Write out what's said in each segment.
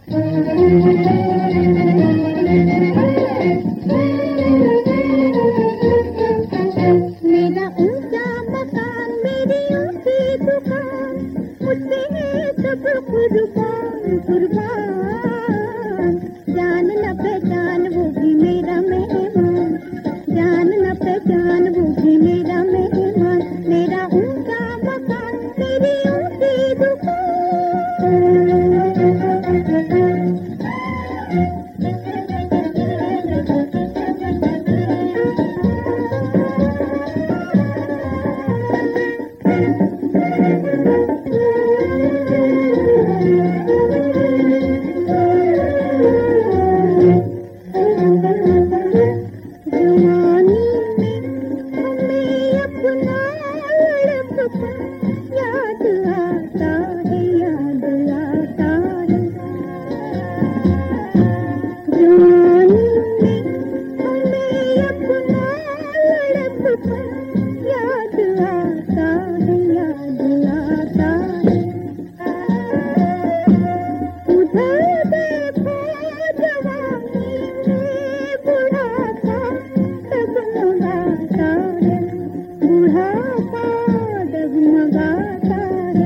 मेरा ऊंचा मकान, मेरी ऊंची दुकान, मुझसे है सब कुर्बान कुर्बान। जान न पहचान वो भी मेरा मेहमान, जान न पहचान वो भी मेरा मेहमान। मेरा ऊंचा मकान, मेरी ऊंची दुकान। जवानी में हमें अपना लड़कपन याद आता है, याद आता है। जवानी में हमें अपना लड़कपन याद आता है, याद आता है। उधर देखो जवानी में बुढ़ापा डगमगाता है, बुढ़ापा डगमगाता है।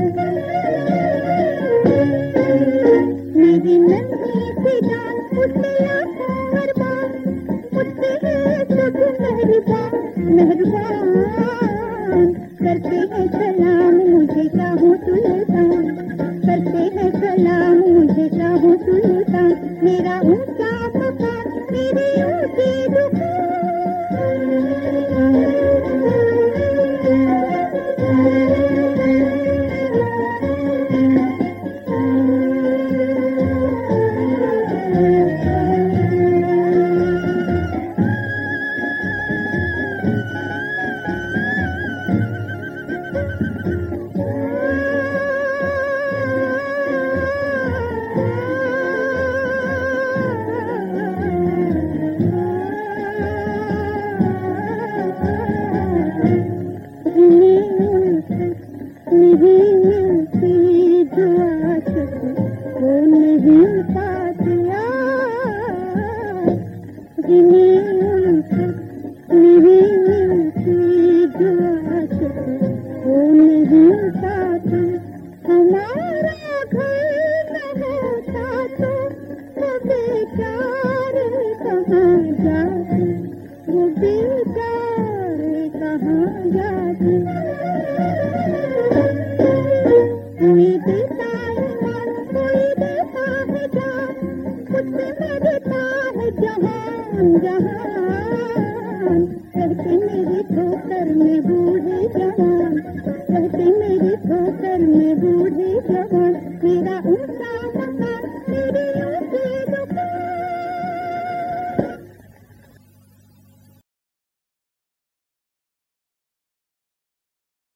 मेरी नन्ही सी जान, उससे लाखों अरमान, मुझसे है सब मेहरबान मेहरबान। करते हैं सलाम मुझे शाहो सुल्तान, करते हैं सलाम मुझे शाहो सुल्तान। मेरा ऊंचा मकान, मेरी ऊंची नहीं मिलती जो आशिक वो नहीं पातिया। नहीं मिलती जो आशिक वो नहीं पाती। हमारा घर न होता तो वो बेचारे कहाँ जाते, वो बेचारे कहाँ जाते। कोई देता है मान, कोई देता है जान, मुझसे मरता है जहान जहान। कहते मेरी ठोकर में बूढ़े जवान, कहते मेरी ठोकर में बूढ़े जवान।